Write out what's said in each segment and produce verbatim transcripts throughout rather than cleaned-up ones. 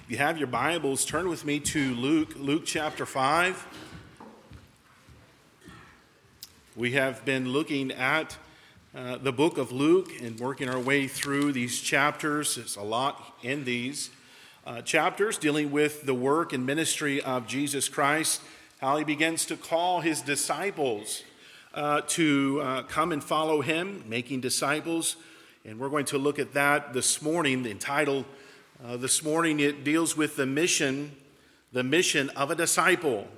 If you have your Bibles, turn with me to Luke, Luke chapter five. We have been looking at uh, the book of Luke and working our way through these chapters. There's a lot in these uh, chapters dealing with the work and ministry of Jesus Christ, how he begins to call his disciples uh, to uh, come and follow him, making disciples. And we're going to look at that this morning. The title Uh, this morning, it deals with the mission, the mission of a disciple.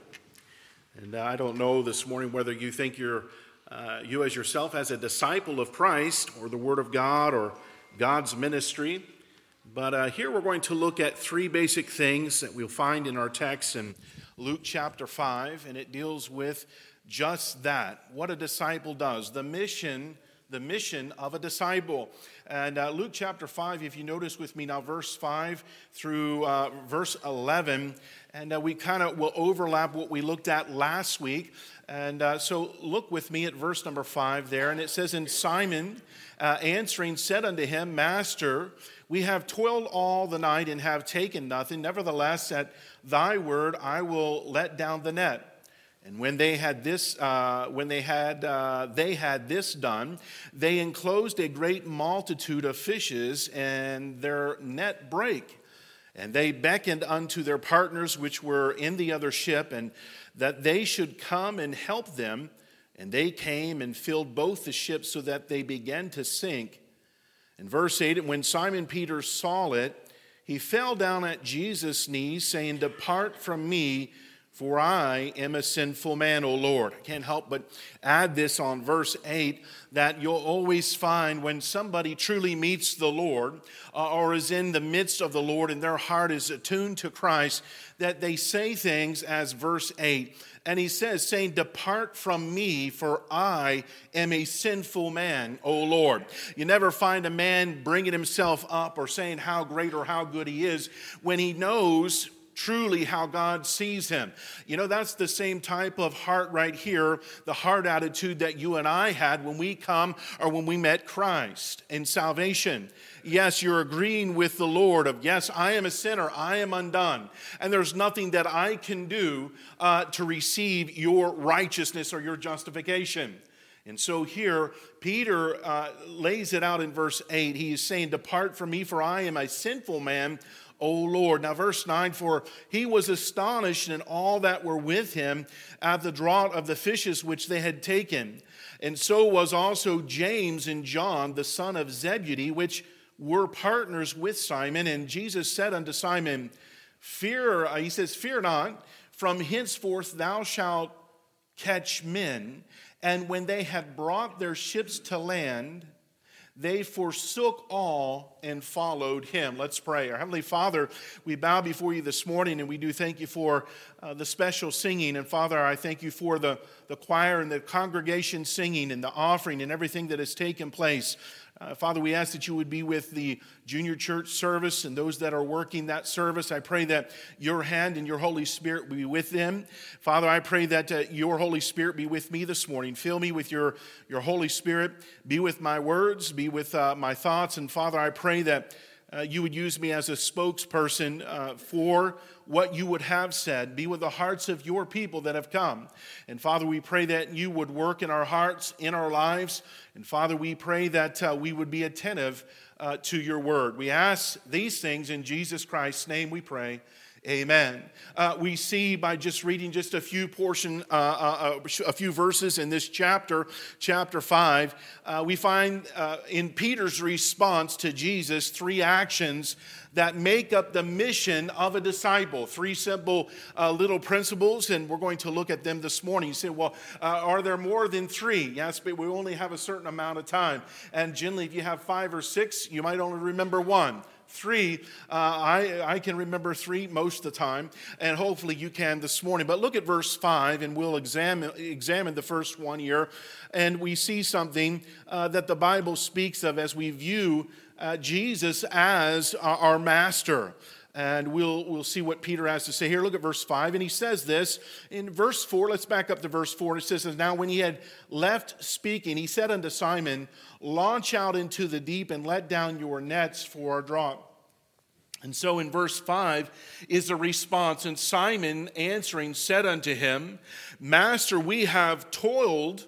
And uh, I don't know this morning whether you think you're, uh, you as yourself as a disciple of Christ or the Word of God or God's ministry. But uh, here we're going to look at three basic things that we'll find in our text in Luke chapter five. And it deals with just that, what a disciple does, the mission the mission of a disciple. And uh, Luke chapter five, if you notice with me now, verse five through uh, verse eleven, and uh, we kind of will overlap what we looked at last week. And uh, so look with me at verse number five there, and it says, "And Simon uh, answering said unto him, Master, we have toiled all the night and have taken nothing. Nevertheless, at thy word I will let down the net. And when they had this, uh, when they had uh, they had this done, they enclosed a great multitude of fishes, and their net brake. And they beckoned unto their partners which were in the other ship, and that they should come and help them. And they came and filled both the ships, so that they began to sink. In verse eight, and when Simon Peter saw it, he fell down at Jesus' knees, saying, Depart from me, for I am a sinful man, O Lord." I can't help but add this on verse eight, that you'll always find when somebody truly meets the Lord uh, or is in the midst of the Lord and their heart is attuned to Christ, that they say things as verse eight. And he says, saying, "Depart from me, for I am a sinful man, O Lord." You never find a man bringing himself up or saying how great or how good he is when he knows truly how God sees him. You know, that's the same type of heart right here, the heart attitude that you and I had when we come or when we met Christ in salvation. Yes, you're agreeing with the Lord of, yes, I am a sinner, I am undone, and there's nothing that I can do uh, to receive your righteousness or your justification. And so here, Peter uh, lays it out in verse eight. He is saying, "Depart from me, for I am a sinful man, O Lord." Now verse nine, "For he was astonished and all that were with him at the draught of the fishes which they had taken. And so was also James and John, the son of Zebedee, which were partners with Simon. And Jesus said unto Simon, Fear, uh, he says, Fear not, from henceforth thou shalt catch men. And when they had brought their ships to land, they forsook all and followed him." Let's pray. Our Heavenly Father, we bow before you this morning, and we do thank you for uh, the special singing. And Father, I thank you for the, the choir and the congregation singing and the offering and everything that has taken place. Uh, Father, we ask that you would be with the junior church service and those that are working that service. I pray that your hand and your Holy Spirit will be with them. Father, I pray that uh, your Holy Spirit be with me this morning. Fill me with your, your Holy Spirit. Be with my words. Be with uh, my thoughts. And Father, I pray that uh, you would use me as a spokesperson uh, for what you would have said. Be with the hearts of your people that have come. And Father, we pray that you would work in our hearts, in our lives. And Father, we pray that uh, we would be attentive uh, to your word. We ask these things in Jesus Christ's name we pray. Amen. Uh, we see by just reading just a few portion, uh, uh, a few verses in this chapter, chapter five, uh, we find uh, in Peter's response to Jesus three actions that make up the mission of a disciple. Three simple uh, little principles, and we're going to look at them this morning. You say, well, uh, are there more than three? Yes, but we only have a certain amount of time. And generally, if you have five or six, you might only remember one. Three, uh, I, I can remember three most of the time, and hopefully you can this morning. But look at verse five, and we'll examine, examine the first one here. And we see something uh, that the Bible speaks of as we view uh, Jesus as our, our master. And we'll, we'll see what Peter has to say here. Look at verse five, and he says this. In verse four, let's back up to verse four. It says, "Now when he had left speaking, he said unto Simon, Launch out into the deep and let down your nets for a draught." And so in verse five is a response. And Simon answering said unto him, Master, we have toiled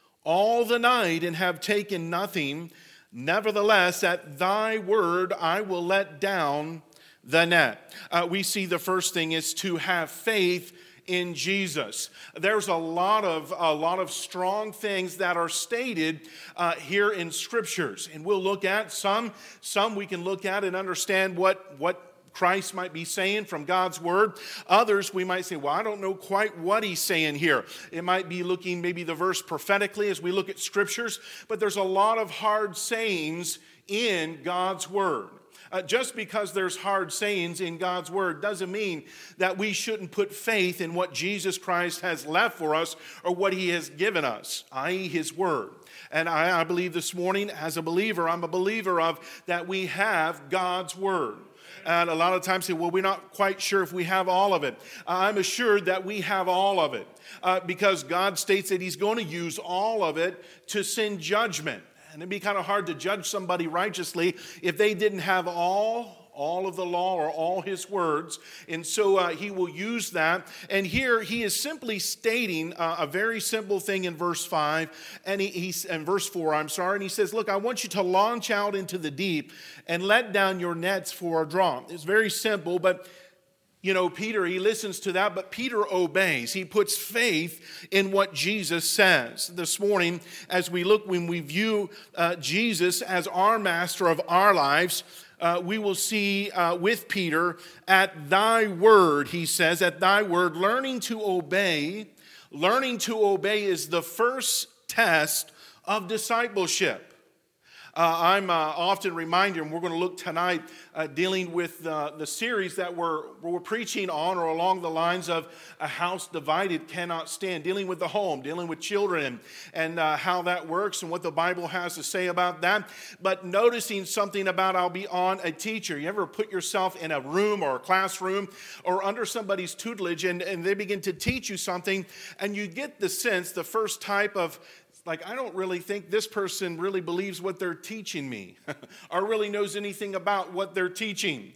all the night and have taken nothing. Nevertheless, at thy word I will let down the net. Uh, we see the first thing is to have faith in Jesus. There's a lot of a lot of strong things that are stated uh, here in scriptures, and we'll look at some. Some we can look at and understand what what Christ might be saying from God's word. Others we might say, well, I don't know quite what he's saying here. It might be looking maybe the verse prophetically as we look at scriptures, but there's a lot of hard sayings in God's word. Uh, just because there's hard sayings in God's word doesn't mean that we shouldn't put faith in what Jesus Christ has left for us or what he has given us, that is his word. And I, I believe this morning, as a believer, I'm a believer of that we have God's word. And a lot of times say, well, we're not quite sure if we have all of it. I'm assured that we have all of it uh, because God states that he's going to use all of it to send judgment. And it'd be kind of hard to judge somebody righteously if they didn't have all, all of the law or all his words. And so uh, he will use that. And here he is simply stating uh, a very simple thing in verse five and he, he's in verse four, I'm sorry. And he says, look, I want you to launch out into the deep and let down your nets for a draw. It's very simple, but you know, Peter, he listens to that, but Peter obeys. He puts faith in what Jesus says. This morning, as we look, when we view uh, Jesus as our master of our lives, uh, we will see uh, with Peter, at thy word, he says, at thy word, learning to obey. Learning to obey is the first test of discipleship. Uh, I'm uh, often reminded, and we're going to look tonight, uh, dealing with uh, the series that we're, we're preaching on, or along the lines of a house divided cannot stand, dealing with the home, dealing with children, and uh, how that works and what the Bible has to say about that. But noticing something about I'll be on a teacher. You ever put yourself in a room or a classroom or under somebody's tutelage, and, and they begin to teach you something, and you get the sense, the first type of like, I don't really think this person really believes what they're teaching me or really knows anything about what they're teaching.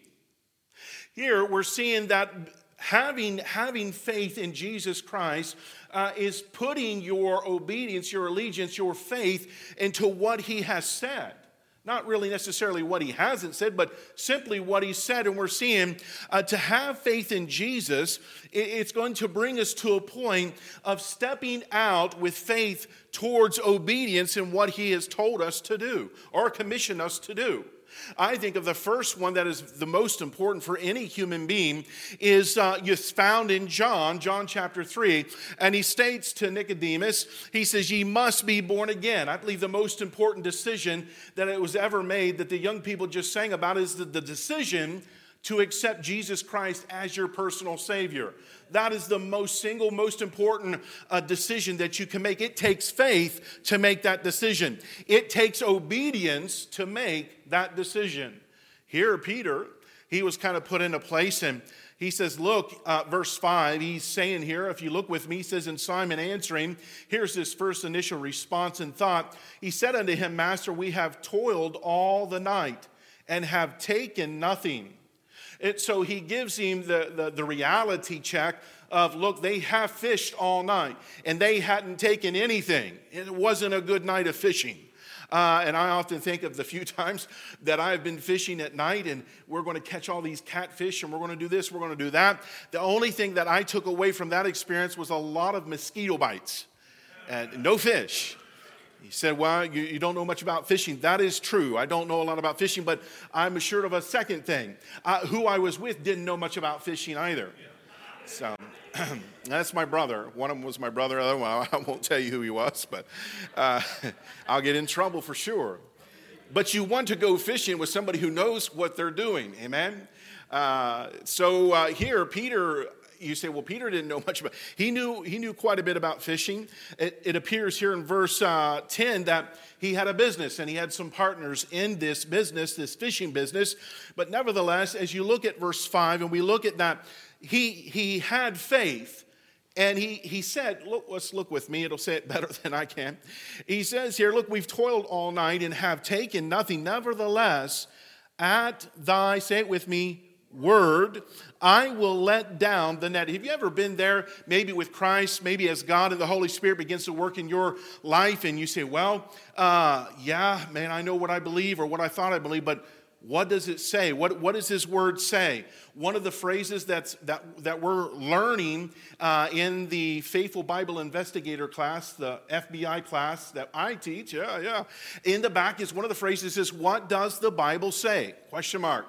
Here, we're seeing that having, having faith in Jesus Christ uh, is putting your obedience, your allegiance, your faith into what he has said. Not really necessarily what he hasn't said, but simply what he said. And we're seeing uh, to have faith in Jesus, it's going to bring us to a point of stepping out with faith towards obedience in what he has told us to do or commissioned us to do. I think of the first one that is the most important for any human being is uh, is found in John, John chapter three. And he states to Nicodemus, he says, ye must be born again. I believe the most important decision that it was ever made that the young people just sang about is the, the decision to accept Jesus Christ as your personal Savior. That is the most single, most important uh, decision that you can make. It takes faith to make that decision. It takes obedience to make that decision. Here, Peter, he was kind of put into place, and he says, look, uh, verse five, he's saying here, if you look with me, he says, and Simon answering, here's his first initial response and thought. He said unto him, Master, we have toiled all the night and have taken nothing. And so he gives him the, the, the reality check of, look, they have fished all night, and they hadn't taken anything. It wasn't a good night of fishing. Uh, and I often think of the few times that I've been fishing at night, and we're going to catch all these catfish, and we're going to do this, we're going to do that. The only thing that I took away from that experience was a lot of mosquito bites and no fish. He said, well, you, you don't know much about fishing. That is true. I don't know a lot about fishing, but I'm assured of a second thing. Uh, who I was with didn't know much about fishing either. So that's my brother. One of them was my brother. The other one, I won't tell you who he was, but uh, I'll get in trouble for sure. But you want to go fishing with somebody who knows what they're doing. Amen? Uh, so uh, here, Peter... You say, well, Peter didn't know much about it. He knew, he knew quite a bit about fishing. It, it appears here in verse uh, ten that he had a business and he had some partners in this business, this fishing business. But nevertheless, as you look at verse five and we look at that, he, he had faith. And he, he said, look, let's look with me. It'll say it better than I can. He says here, look, we've toiled all night and have taken nothing. Nevertheless, at thy, say it with me, word, I will let down the net. Have you ever been there, maybe with Christ, maybe as God and the Holy Spirit begins to work in your life, and you say, well, uh, yeah, man, I know what I believe or what I thought I believe, but what does it say? What, what does His Word say? One of the phrases that's, that, that we're learning uh, in the Faithful Bible Investigator class, the F B I class that I teach, yeah, yeah, in the back is one of the phrases is, what does the Bible say? Question mark.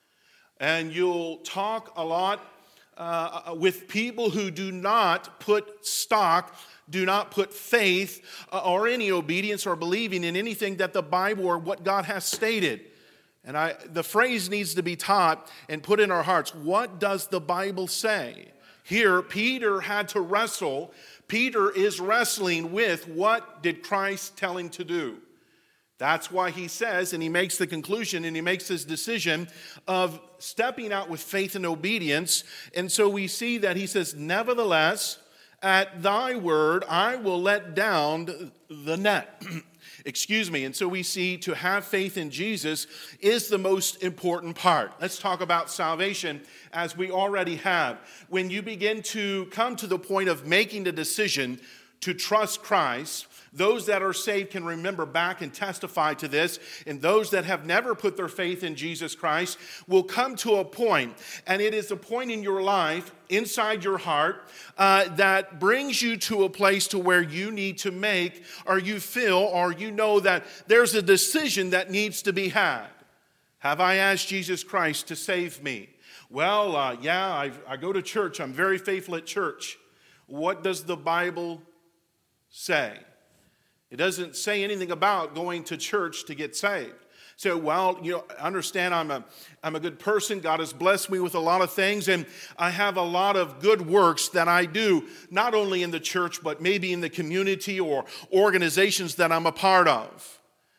And you'll talk a lot uh, with people who do not put stock, do not put faith uh, or any obedience or believing in anything that the Bible or what God has stated. And I, the phrase needs to be taught and put in our hearts. What does the Bible say? Here, Peter had to wrestle. Peter is wrestling with what did Christ tell him to do? That's why he says, and he makes the conclusion, and he makes his decision of stepping out with faith and obedience. And so we see that he says, nevertheless, at thy word, I will let down the net. Excuse me. And so we see to have faith in Jesus is the most important part. Let's talk about salvation as we already have. When you begin to come to the point of making the decision to trust Christ, those that are saved can remember back and testify to this, and those that have never put their faith in Jesus Christ will come to a point, and it is a point in your life, inside your heart, uh, that brings you to a place to where you need to make, or you feel, or you know that there's a decision that needs to be had. Have I asked Jesus Christ to save me? Well, uh, yeah, I, I go to church. I'm very faithful at church. What does the Bible say? It doesn't say anything about going to church to get saved. So, well, you know, understand I'm a, I'm a good person. God has blessed me with a lot of things, and I have a lot of good works that I do, not only in the church, but maybe in the community or organizations that I'm a part of.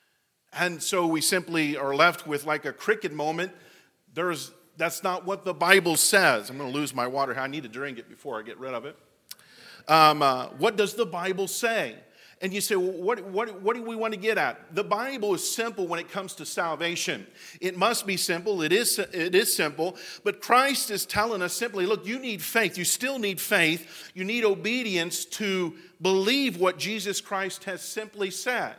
And so we simply are left with like a cricket moment. There's, that's not what the Bible says. I'm going to lose my water. I need to drink it before I get rid of it. Um, uh, what does the Bible say? And you say, well, what, what, what do we want to get at? The Bible is simple when it comes to salvation. It must be simple. It is, it is simple. But Christ is telling us simply, look, you need faith. You still need faith. You need obedience to believe what Jesus Christ has simply said.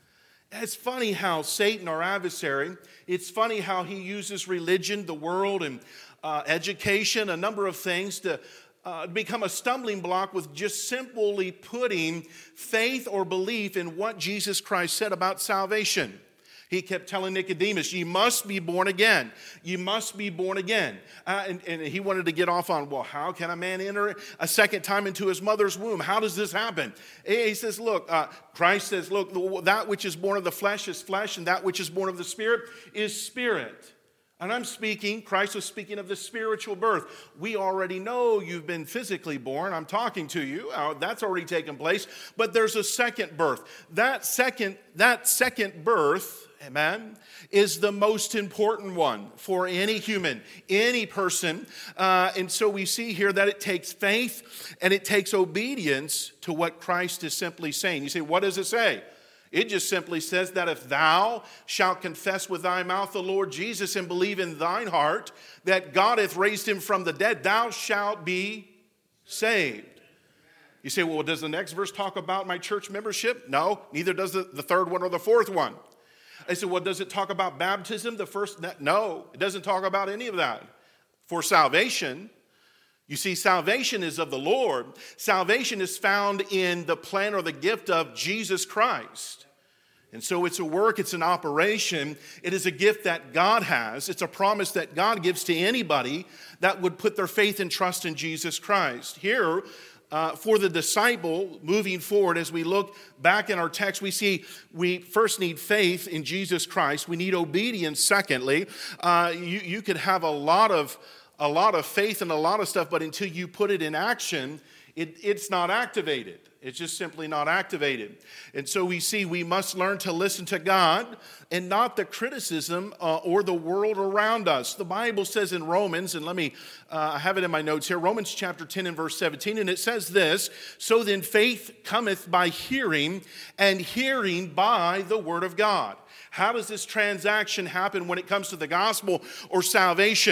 It's funny how Satan, our adversary, it's funny how he uses religion, the world, and uh, education, a number of things to Uh, become a stumbling block with just simply putting faith or belief in what Jesus Christ said about salvation. He kept telling Nicodemus, you must be born again. You must be born again. Uh, and, and he wanted to get off on, well, how can a man enter a second time into his mother's womb? How does this happen? He says, look, uh, Christ says, look, that which is born of the flesh is flesh, and that which is born of the Spirit is spirit. And I'm speaking, Christ was speaking of the spiritual birth. We already know you've been physically born. I'm talking to you. Uh, that's already taken place. But there's a second birth. That second, that second birth, amen, is the most important one for any human, any person. Uh, and so we see here that it takes faith and it takes obedience to what Christ is simply saying. You say, what does it say? It just simply says that if thou shalt confess with thy mouth the Lord Jesus and believe in thine heart that God hath raised him from the dead, thou shalt be saved. You say, well, does the next verse talk about my church membership? No, neither does the, the third one or the fourth one. I said, well, does it talk about baptism? The first? No, it doesn't talk about any of that. For salvation, you see, salvation is of the Lord. Salvation is found in the plan or the gift of Jesus Christ. And so it's a work, it's an operation. It is a gift that God has. It's a promise that God gives to anybody that would put their faith and trust in Jesus Christ. Here, uh, for the disciple, moving forward, as we look back in our text, we see we first need faith in Jesus Christ. We need obedience, secondly. Uh, you, you could have a lot of a lot of faith and a lot of stuff, but until you put it in action, it, it's not activated. It's just simply not activated. And so we see we must learn to listen to God and not the criticism uh, or the world around us. The Bible says in Romans, and let me, uh, I have it in my notes here, Romans chapter ten and verse seventeen, and it says this, so then faith cometh by hearing, and hearing by the word of God. How does this transaction happen when it comes to the gospel or salvation?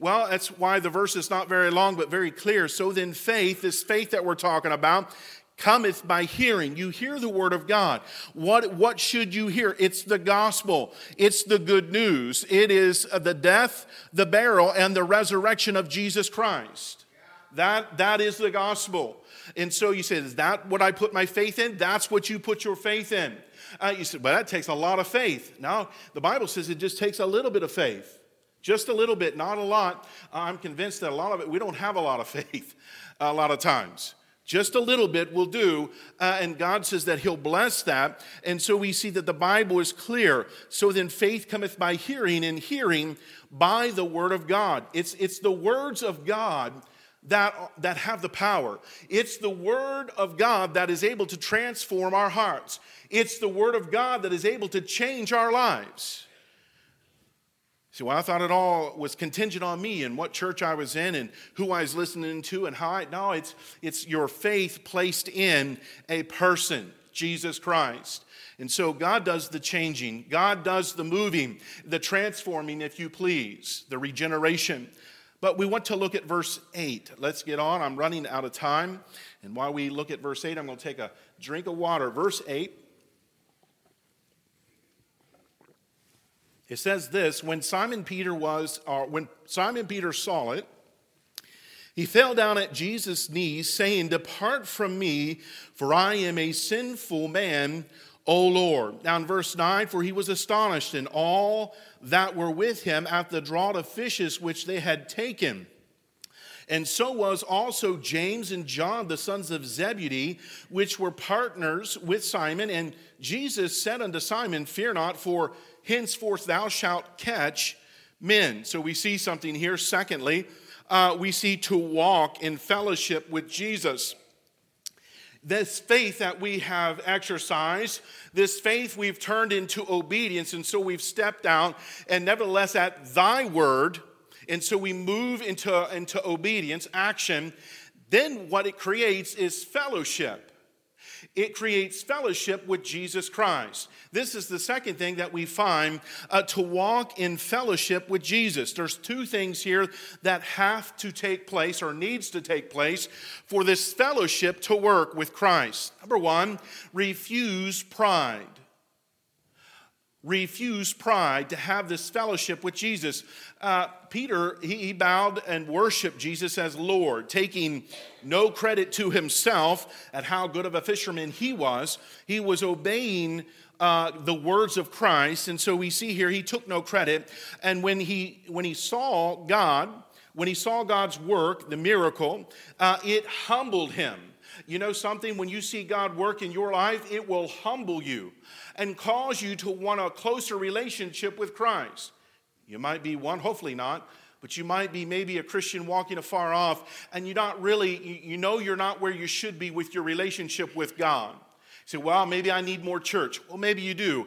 Well, that's why the verse is not very long, but very clear. So then faith, this faith that we're talking about, cometh by hearing. You hear the word of God. What, what should you hear? It's the gospel. It's the good news. It is the death, the burial, and the resurrection of Jesus Christ. That, that is the gospel. And so you say, is that what I put my faith in? That's what you put your faith in. Uh, you said, well, that takes a lot of faith. No, the Bible says it just takes a little bit of faith. Just a little bit, not a lot. I'm convinced that a lot of it, we don't have a lot of faith a lot of times. Just a little bit will do, uh, and God says that he'll bless that. And so we see that the Bible is clear. So then faith cometh by hearing, and hearing by the word of God. It's, it's the words of God that, that have the power. It's the word of God that is able to transform our hearts. It's the word of God that is able to change our lives. See, well, I thought it all was contingent on me and what church I was in and who I was listening to and how I... No, it's, it's your faith placed in a person, Jesus Christ. And so God does the changing. God does the moving, the transforming, if you please, the regeneration. But we want to look at verse eight. Let's get on. I'm running out of time. And while we look at verse eight, I'm going to take a drink of water. Verse eight. It says this, when Simon Peter was, or when Simon Peter saw it, he fell down at Jesus' knees, saying, depart from me, for I am a sinful man, O Lord. Now in verse nine, for he was astonished, and all that were with him at the draught of fishes which they had taken. And so was also James and John, the sons of Zebedee, which were partners with Simon. And Jesus said unto Simon, fear not, for henceforth thou shalt catch men. So we see something here. Secondly, uh, we see to walk in fellowship with Jesus. This faith that we have exercised, this faith we've turned into obedience, and so we've stepped out, and nevertheless at thy word, and so we move into, into obedience, action. Then what it creates is fellowship. It creates fellowship with Jesus Christ. This is the second thing that we find, uh, to walk in fellowship with Jesus. There's two things here that have to take place or needs to take place for this fellowship to work with Christ. Number one, refuse pride. Refuse pride to have this fellowship with Jesus. Uh, Peter, he, he bowed and worshiped Jesus as Lord, taking no credit to himself at how good of a fisherman he was. He was obeying uh, the words of Christ, and so we see here he took no credit. And when he when he saw God, when he saw God's work, the miracle, uh, it humbled him. You know something? When you see God work in your life, it will humble you and cause you to want a closer relationship with Christ. You might be one, hopefully not, but you might be maybe a Christian walking afar off, and you're not really, you know you're not where you should be with your relationship with God. You say, well, maybe I need more church. Well, maybe you do.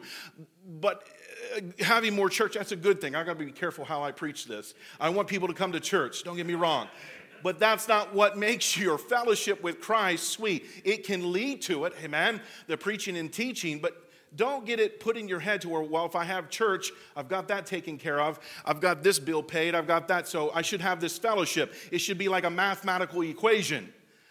But having more church, that's a good thing. I've got to be careful how I preach this. I want people to come to church. Don't get me wrong. But that's not what makes your fellowship with Christ sweet. It can lead to it, amen, the preaching and teaching, but don't get it put in your head to where, well, if I have church, I've got that taken care of. I've got this bill paid. I've got that, so I should have this fellowship. It should be like a mathematical equation.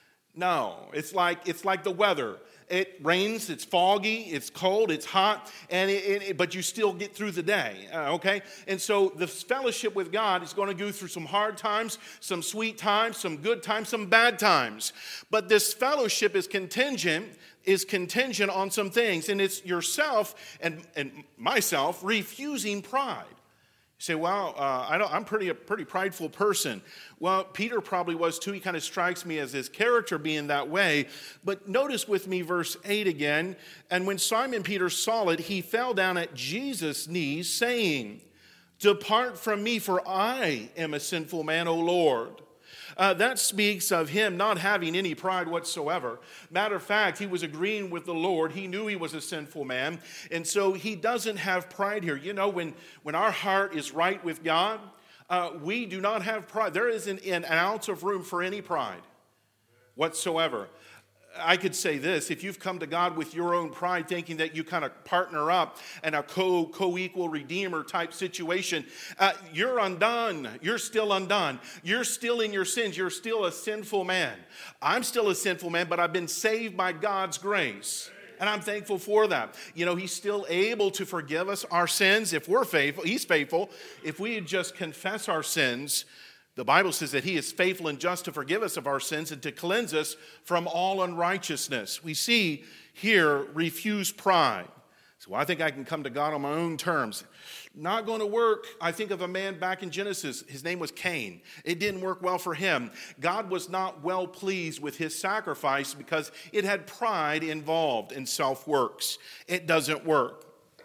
No, it's like it's like the weather. It rains, it's foggy, it's cold, it's hot, and it, it, but you still get through the day, uh, okay? And so the fellowship with God is going to go through some hard times, some sweet times, some good times, some bad times. But this fellowship is contingent, is contingent on some things, and it's yourself and, and myself refusing pride. You say, well, uh, I don't, I'm pretty, a pretty prideful person. Well, Peter probably was too. He kind of strikes me as his character being that way. But notice with me verse eight again. And when Simon Peter saw it, he fell down at Jesus' knees, saying, depart from me, for I am a sinful man, O Lord. Uh, that speaks of him not having any pride whatsoever. Matter of fact, he was agreeing with the Lord. He knew he was a sinful man. And so he doesn't have pride here. You know, when, when our heart is right with God, uh, we do not have pride. There isn't an ounce of room for any pride whatsoever. I could say this, if you've come to God with your own pride, thinking that you kind of partner up in a co, co-equal redeemer type situation, uh, you're undone. You're still undone. You're still in your sins. You're still a sinful man. I'm still a sinful man, but I've been saved by God's grace. And I'm thankful for that. You know, he's still able to forgive us our sins if we're faithful. He's faithful. If we just confess our sins, the Bible says that he is faithful and just to forgive us of our sins and to cleanse us from all unrighteousness. We see here, refuse pride. So I think I can come to God on my own terms. Not going to work. I think of a man back in Genesis. His name was Cain. It didn't work well for him. God was not well pleased with his sacrifice because it had pride involved in self-works. It doesn't work.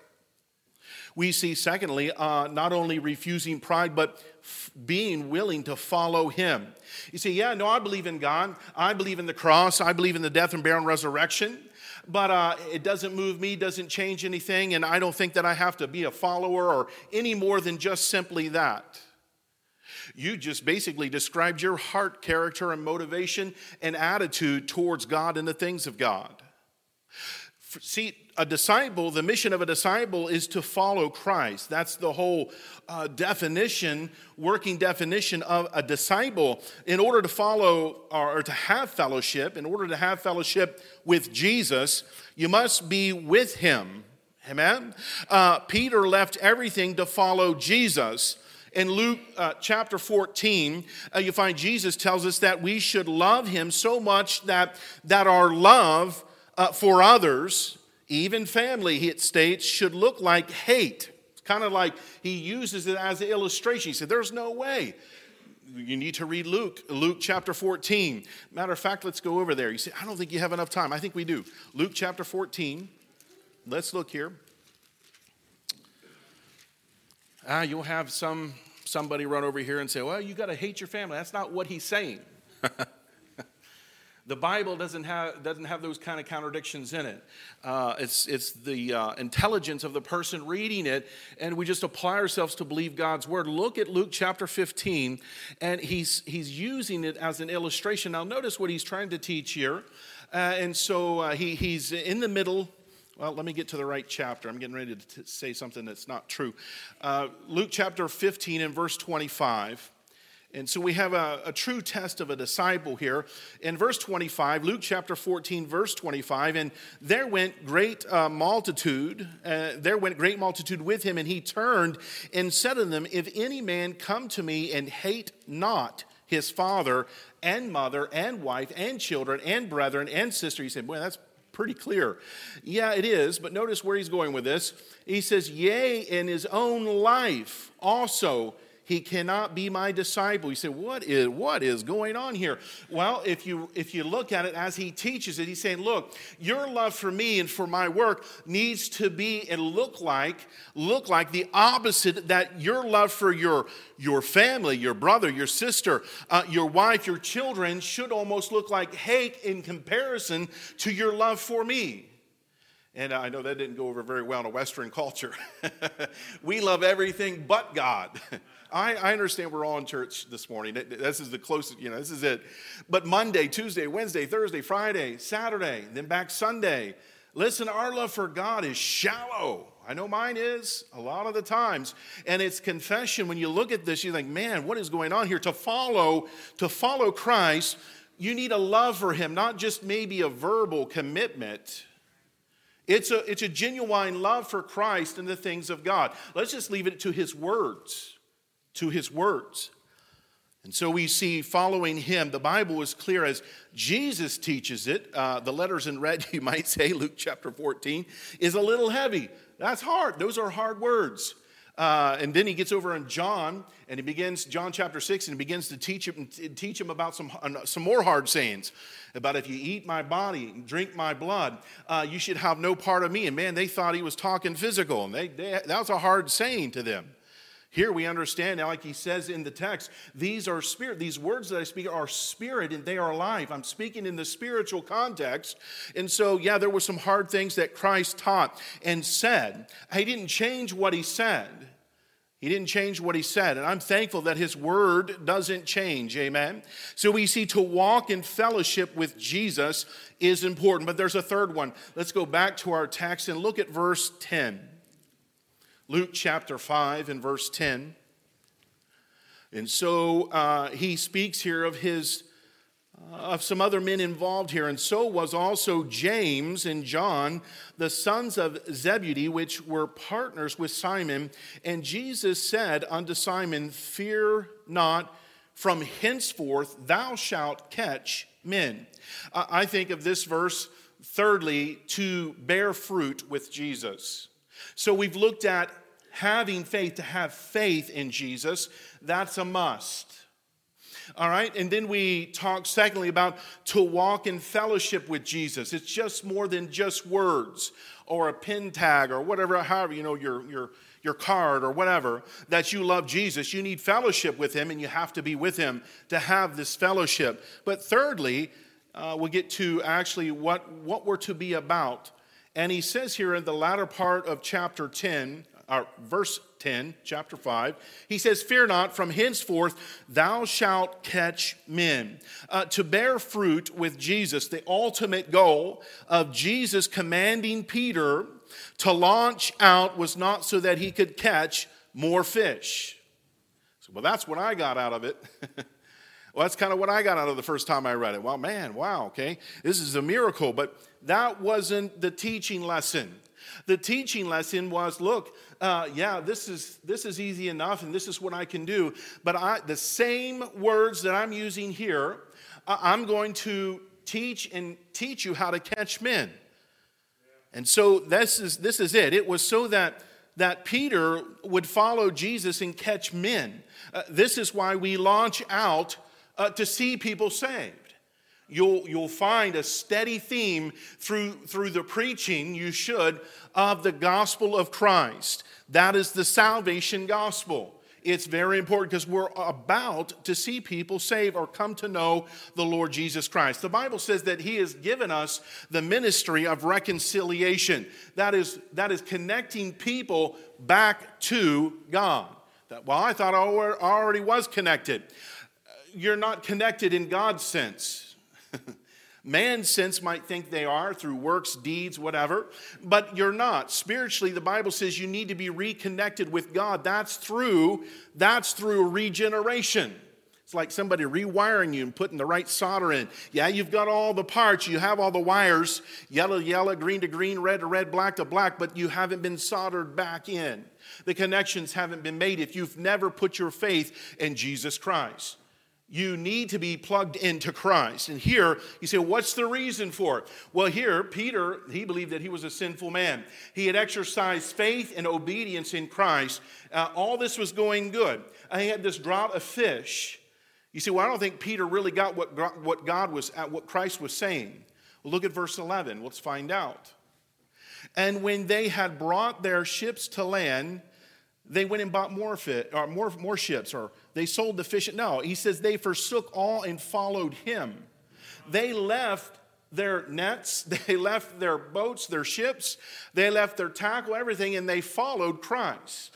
We see, secondly, uh, not only refusing pride, but f- being willing to follow him. You say, yeah, no, I believe in God. I believe in the cross. I believe in the death and burial and resurrection. But uh, it doesn't move me, doesn't change anything, and I don't think that I have to be a follower or any more than just simply that. You just basically described your heart character and motivation and attitude towards God and the things of God. See, a disciple, the mission of a disciple is to follow Christ. That's the whole uh, definition, working definition of a disciple. In order to follow or, or to have fellowship, in order to have fellowship with Jesus, you must be with him. Amen? Uh, Peter left everything to follow Jesus. In Luke uh, chapter fourteen, uh, you find Jesus tells us that we should love him so much that, that our love Uh, for others, even family, it states, should look like hate. It's kind of like he uses it as an illustration. He said, there's no way. You need to read Luke, Luke chapter fourteen. Matter of fact, let's go over there. You say, I don't think you have enough time. I think we do. Luke chapter fourteen. Let's look here. Ah, you'll have some somebody run over here and say, well, you got to hate your family. That's not what he's saying. The Bible doesn't have doesn't have those kind of contradictions in it. Uh, it's it's the uh, intelligence of the person reading it, and we just apply ourselves to believe God's word. Look at Luke chapter fifteen, and he's he's using it as an illustration. Now, notice what he's trying to teach here, uh, and so uh, he he's in the middle. Well, let me get to the right chapter. I'm getting ready to t- say something that's not true. Uh, Luke chapter fifteen and verse twenty-five. And so we have a, a true test of a disciple here. In verse twenty-five, Luke chapter fourteen, verse twenty-five, and there went great uh, multitude, uh, there went great multitude with him, and he turned and said to them, if any man come to me and hate not his father and mother and wife and children and brethren and sister, he said, boy, that's pretty clear. Yeah, it is, but notice where he's going with this. He says, yea, in his own life also he cannot be my disciple. You say, what is what is going on here? Well, if you if you look at it as he teaches it, he's saying, look, your love for me and for my work needs to be and look like look like the opposite, that your love for your your family, your brother, your sister, uh, your wife, your children should almost look like hate in comparison to your love for me. And I know that didn't go over very well in a Western culture. We love everything but God. I, I understand we're all in church this morning. This is the closest, you know, this is it. But Monday, Tuesday, Wednesday, Thursday, Friday, Saturday, then back Sunday. Listen, our love for God is shallow. I know mine is a lot of the times. And it's confession. When you look at this, you think, man, what is going on here? To follow, to follow Christ, you need a love for him, not just maybe a verbal commitment. It's a, it's a genuine love for Christ and the things of God. Let's just leave it to his words. To his words. And so we see following him, the Bible is clear as Jesus teaches it. Uh, the letters in red, you might say, Luke chapter fourteen, is a little heavy. That's hard. Those are hard words. Uh, and then he gets over in John, and he begins, John chapter six, and he begins to teach him, teach him about some, some more hard sayings. About if you eat my body and drink my blood, uh, you should have no part of me. And man, they thought he was talking physical, and they, they, that was a hard saying to them. Here we understand now, like he says in the text, these are spirit. These words that I speak are spirit and they are life. I'm speaking in the spiritual context. And so, yeah, there were some hard things that Christ taught and said. He didn't change what he said. He didn't change what he said, and I'm thankful that his word doesn't change, amen? So we see to walk in fellowship with Jesus is important, but there's a third one. Let's go back to our text and look at verse ten. Luke chapter five and verse ten. And so uh, he speaks here of his Uh, of some other men involved here, and so was also James and John, the sons of Zebedee, which were partners with Simon. And Jesus said unto Simon, Fear not, from henceforth thou shalt catch men. Uh, I think of this verse, thirdly, to bear fruit with Jesus. So we've looked at having faith, to have faith in Jesus. That's a must. All right, and then we talk secondly about to walk in fellowship with Jesus. It's just more than just words or a pin tag or whatever, however, you know, your, your, your card or whatever, that you love Jesus. You need fellowship with him, and you have to be with him to have this fellowship. But thirdly, uh, we'll get to actually what, what we're to be about. And he says here in the latter part of chapter ten, or verse ten, chapter five, he says, Fear not, from henceforth thou shalt catch men. Uh, to bear fruit with Jesus, the ultimate goal of Jesus commanding Peter to launch out was not so that he could catch more fish. So, well, that's what I got out of it. Well, that's kind of what I got out of the first time I read it. Well, man, wow, okay, this is a miracle. But that wasn't the teaching lesson. The teaching lesson was, look, uh, yeah, this is this is easy enough, and this is what I can do. But I, the same words that I'm using here, uh, I'm going to teach and teach you how to catch men. And so this is this is it. It was so that that Peter would follow Jesus and catch men. Uh, this is why we launch out uh, to see people saved. You'll, you'll find a steady theme through, through the preaching, you should, of the gospel of Christ. That is the salvation gospel. It's very important because we're about to see people saved or come to know the Lord Jesus Christ. The Bible says that he has given us the ministry of reconciliation. That is, that is connecting people back to God. That, well, I thought I already was connected. You're not connected in God's sense. Man's sense might think they are through works, deeds, whatever, but you're not. Spiritually, the Bible says you need to be reconnected with God. That's through, that's through regeneration. It's like somebody rewiring you and putting the right solder in. Yeah, you've got all the parts, you have all the wires, yellow to yellow, green to green, red to red, black to black, but you haven't been soldered back in. The connections haven't been made if you've never put your faith in Jesus Christ. You need to be plugged into Christ. And here, you say, what's the reason for it? Well, here, Peter, he believed that he was a sinful man. He had exercised faith and obedience in Christ. Uh, all this was going good. And he had this drought of fish. You say, well, I don't think Peter really got what God, what God was, what Christ was saying. Well, look at verse eleven. Let's find out. And when they had brought their ships to land, they went and bought more fit, or more, more ships, or they sold the fish. No, he says they forsook all and followed him. They left their nets, they left their boats, their ships, they left their tackle, everything, and they followed Christ.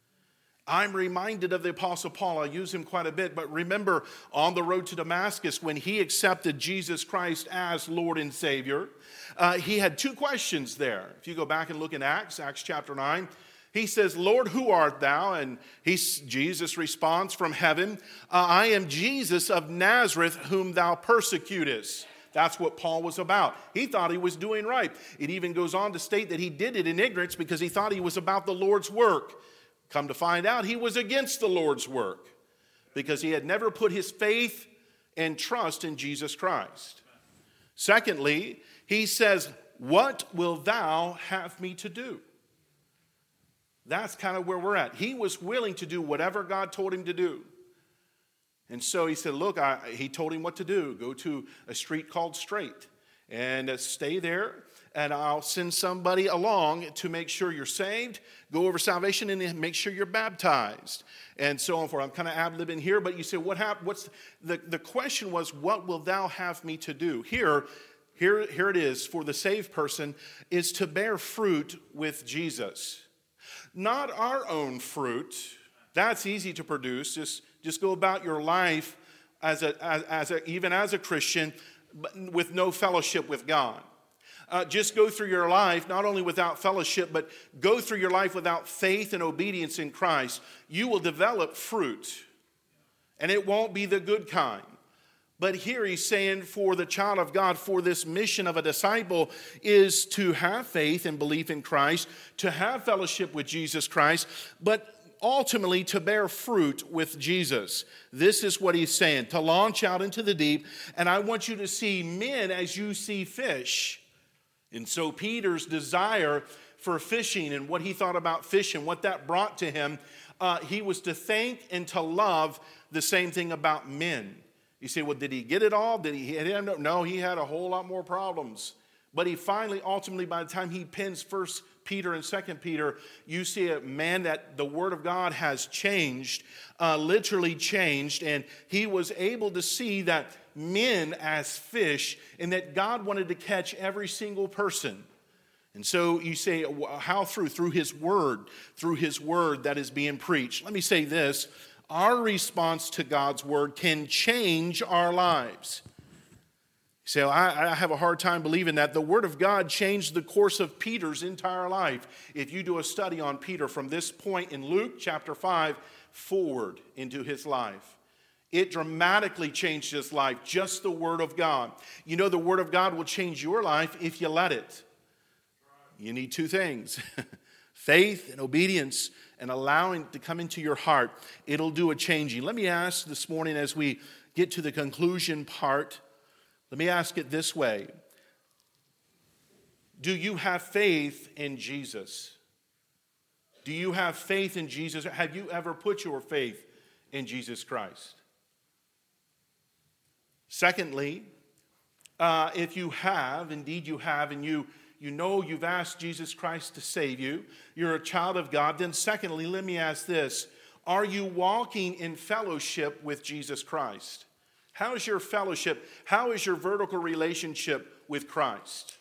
I'm reminded of the Apostle Paul. I use him quite a bit, but remember on the road to Damascus when he accepted Jesus Christ as Lord and Savior, uh, he had two questions there. If you go back and look in Acts, Acts chapter nine, he says, Lord, who art thou? And he, Jesus responds from heaven, uh, I am Jesus of Nazareth, whom thou persecutest. That's what Paul was about. He thought he was doing right. It even goes on to state that he did it in ignorance because he thought he was about the Lord's work. Come to find out, he was against the Lord's work because he had never put his faith and trust in Jesus Christ. Secondly, he says, what will thou have me to do? That's kind of where we're at. He was willing to do whatever God told him to do. And so he said, look, I, he told him what to do. Go to a street called Straight and uh, stay there. And I'll send somebody along to make sure you're saved, go over salvation, and then make sure you're baptized. And so on forth. I'm kind of ad-libbing here, but you say, what happened? What's the, the question was, what will thou have me to do? Here, here, here it is for the saved person, is to bear fruit with Jesus. Not our own fruit, That's easy to produce. Just, just go about your life as a, as, as a, even as a Christian, but with no fellowship with God. Uh, just go through your life, not only without fellowship, but go through your life without faith and obedience in Christ. You will develop fruit, and it won't be the good kind. But here he's saying for the child of God, for this mission of a disciple is to have faith and belief in Christ, to have fellowship with Jesus Christ, but ultimately to bear fruit with Jesus. This is what he's saying, to launch out into the deep. And I want you to see men as you see fish. And so Peter's desire for fishing and what he thought about fishing, what that brought to him, uh, he was to think and to love the same thing about men. You say, well, did he get it all? Did he? No, he had a whole lot more problems. But he finally, ultimately, by the time he pens First Peter and Second Peter, you see a man that the Word of God has changed, uh, literally changed, and he was able to see that men as fish, and that God wanted to catch every single person. And so you say, how through? Through His Word, through His Word that is being preached. Let me say this. Our response to God's Word can change our lives. You say, well, I, I have a hard time believing that. The Word of God changed the course of Peter's entire life. If you do a study on Peter from this point in Luke chapter five forward into his life, it dramatically changed his life, just the Word of God. You know, the Word of God will change your life if you let it. You need two things, faith and obedience, and allowing it to come into your heart. It'll do a changing. Let me ask this morning as we get to the conclusion part, let me ask it this way. Do you have faith in Jesus? Do you have faith in Jesus? Have you ever put your faith in Jesus Christ? Secondly, uh, if you have, indeed you have, and you You know you've asked Jesus Christ to save you. You're a child of God. Then secondly, let me ask this. Are you walking in fellowship with Jesus Christ? How is your fellowship? How is your vertical relationship with Christ?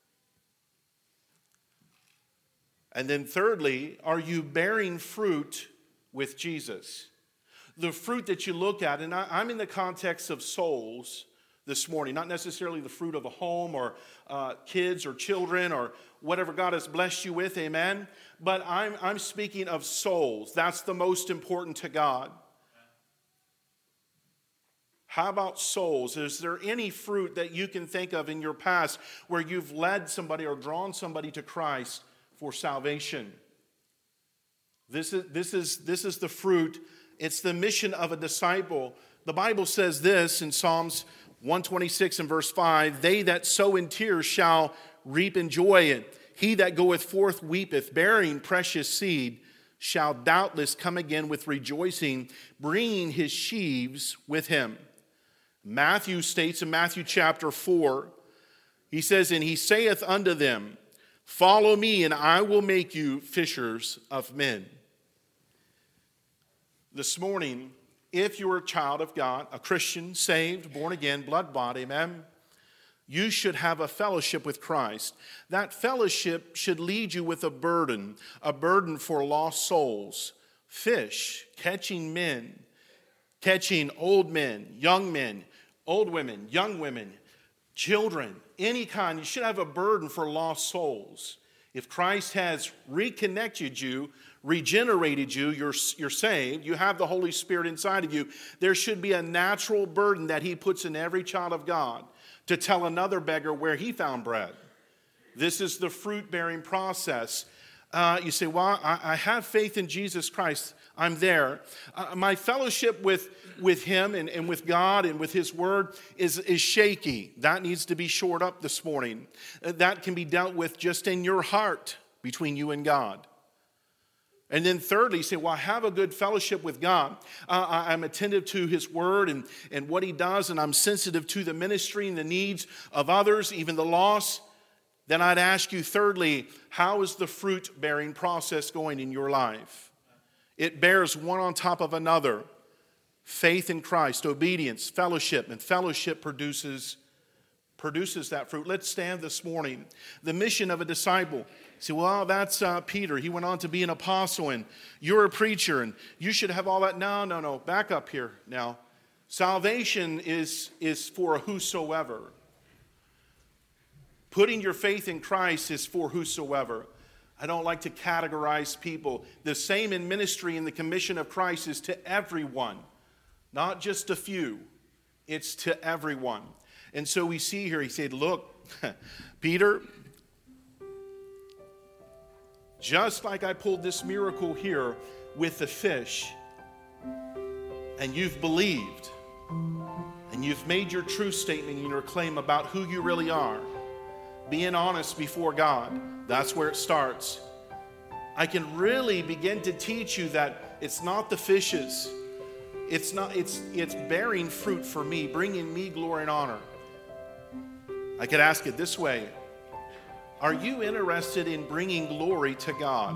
And then thirdly, are you bearing fruit with Jesus? The fruit that you look at, and I, I'm in the context of souls this morning, not necessarily the fruit of a home or uh, kids or children or whatever God has blessed you with, amen? But I'm, I'm speaking of souls. That's the most important to God. How about souls? Is there any fruit that you can think of in your past where you've led somebody or drawn somebody to Christ for salvation? This is, this is, this is the fruit. It's the mission of a disciple. The Bible says this in Psalms one twenty-six and verse five, they that sow in tears shall reap in joy, and he that goeth forth weepeth, bearing precious seed, shall doubtless come again with rejoicing, bringing his sheaves with him. Matthew states in Matthew chapter four, he says, and he saith unto them, follow me, and I will make you fishers of men. This morning, if you're a child of God, a Christian, saved, born again, blood-bought, amen, you should have a fellowship with Christ. That fellowship should lead you with a burden, a burden for lost souls, fish, catching men, catching old men, young men, old women, young women, children, any kind. You should have a burden for lost souls. If Christ has reconnected you, regenerated you, you're, you're saved, you have the Holy Spirit inside of you, there should be a natural burden that he puts in every child of God to tell another beggar where he found bread. This is the fruit-bearing process. Uh, you say, well, I, I have faith in Jesus Christ. I'm there. Uh, my fellowship with, with him and, and with God and with his word is, is shaky. That needs to be shored up this morning. Uh, that can be dealt with just in your heart between you and God. And then thirdly, you say, well, I have a good fellowship with God. Uh, I'm attentive to his word and, and what he does, and I'm sensitive to the ministry and the needs of others, even the lost. Then I'd ask you, thirdly, how is the fruit-bearing process going in your life? It bears one on top of another. Faith in Christ, obedience, fellowship, and fellowship produces, produces that fruit. Let's stand this morning. The mission of a disciple say, well, that's uh, Peter. He went on to be an apostle, and you're a preacher, and you should have all that. No, no, no. Back up here now. Salvation is, is for whosoever. Putting your faith in Christ is for whosoever. I don't like to categorize people. The same in ministry and the commission of Christ is to everyone, not just a few. It's to everyone. And so we see here, he said, look, Peter, just like I pulled this miracle here with the fish, and you've believed, and you've made your true statement and your claim about who you really are, being honest before God, that's where it starts. I can really begin to teach you that it's not the fishes. It's not, it's, it's bearing fruit for me, bringing me glory and honor. I could ask it this way. Are you interested in bringing glory to God?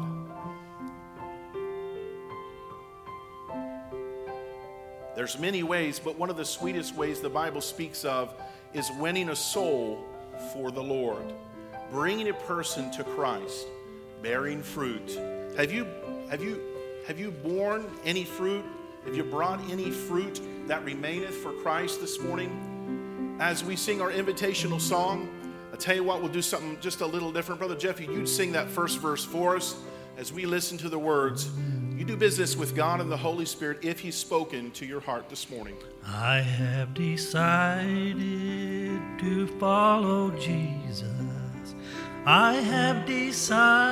There's many ways, but one of the sweetest ways the Bible speaks of is winning a soul for the Lord, bringing a person to Christ, bearing fruit. Have you, have you, have you borne any fruit? Have you brought any fruit that remaineth for Christ this morning? As we sing our invitational song, I tell you what, we'll do something just a little different. Brother Jeff, you'd sing that first verse for us as we listen to the words. You do business with God and the Holy Spirit if He's spoken to your heart this morning. I have decided to follow Jesus. I have decided